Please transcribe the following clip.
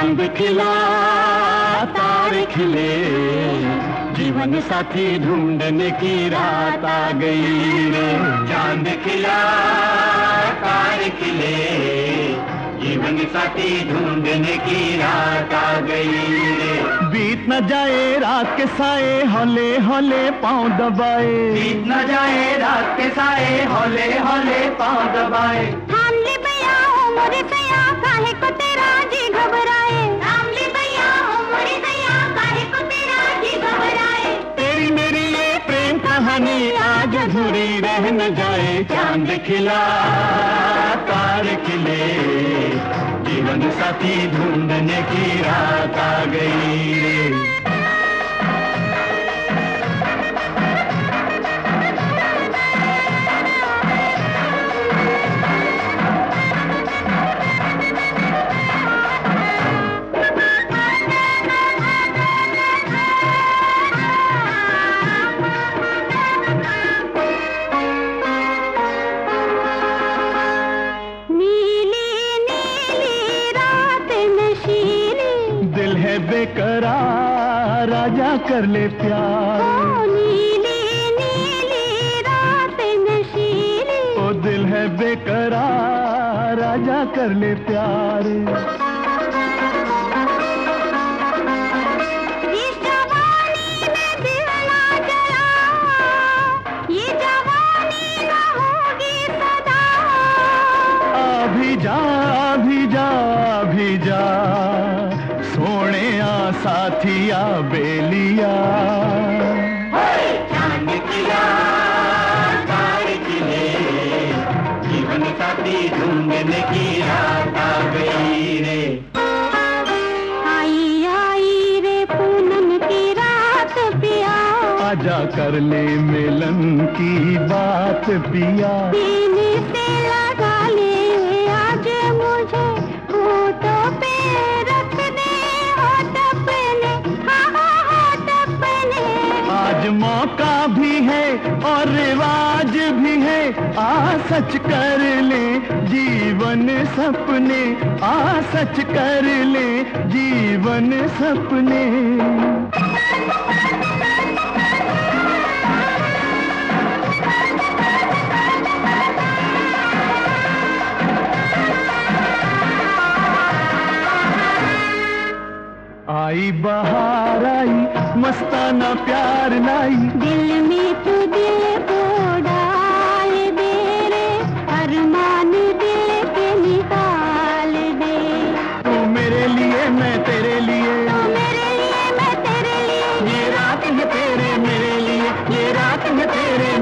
चांद खिला तारे खिले, जीवन साथी ढूंढने की रात आ गई रे। चांद खिला तारे खिले, जीवन साथी ढूंढने की रात आ गई रे। बीत न जाए रात के साए, हौले हौले पांव दबाए। बीत न जाए रात के साए, हौले हौले पांव दबाए। थाम ले भैया ओ मोरे सैया, काहे को तेरा जी घबराए। थाम ले भैया ओ मोरे सैया, काहे को तेरा जी घबराए। तेरी मेरी ये प्रेम कहानी आज अधूरी रह न जाए। चांद खिला तारे खिले, जीवन साथी ढूंढने की रात आ गई रे। बेकरार राजा कर ले प्यार। ओ नीली नीली रात नशीली, ओ दिल है बेकरार राजा कर ले प्यार। इस जवानी में दिल ना जला, ये जवानी ना होगी सदा। अभी जा अभी जा अभी जा, सोने आ साथिया बेलिया। चांद खिला तारे खिले, जीवन साथी ढूंढने की रात आ गई रे। आई आई रे पूनम की रात पिया, आजा कर ले मिलन की बात पिया। सीने से लगा ले आज मुझे, होठों पे रख दे होठ अपने, हाँ हाँ होठ अपने। आज मौका भी है और रिवाज भी है, आ सच कर ले जीवन सपने, आ सच कर ले जीवन सपने। आई बहार आई मस्ताना प्यार लाई, दिल में तू दिल को डाल दे रे, अरमान दिल के निकाल दे। तू मेरे लिए मैं तेरे लिए, तू मेरे लिए मैं तेरे लिए, ये रात है तेरे मेरे लिए, ये रात है तेरे